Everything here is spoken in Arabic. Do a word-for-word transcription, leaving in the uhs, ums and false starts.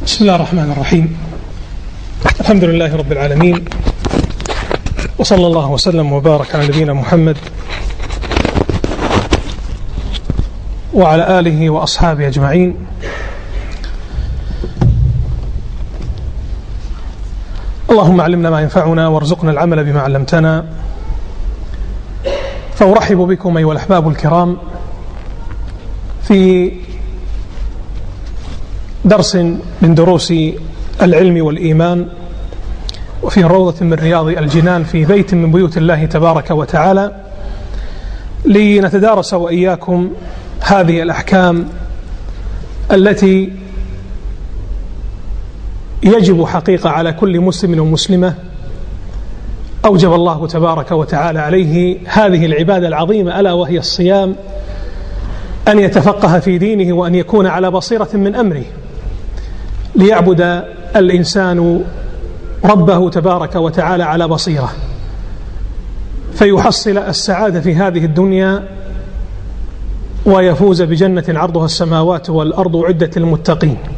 بسم الله الرحمن الرحيم. الحمد لله رب العالمين، وصلى الله وسلم وبارك على نبينا محمد وعلى آله وأصحابه أجمعين. اللهم علمنا ما ينفعنا وارزقنا العمل بما علمتنا. فأرحب بكم أيها الأحباب الكرام في درس من دروس العلم والإيمان، وفي روضة من رياض الجنان، في بيت من بيوت الله تبارك وتعالى، لنتدارس وإياكم هذه الأحكام التي يجب حقيقة على كل مسلم ومسلمة أوجب الله تبارك وتعالى عليه هذه العبادة العظيمة، ألا وهي الصيام، أن يتفقه في دينه وأن يكون على بصيرة من أمره، ليعبد الإنسان ربه تبارك وتعالى على بصيرة، فيحصل السعادة في هذه الدنيا ويفوز بجنة عرضها السماوات والأرض عدة للمتقين.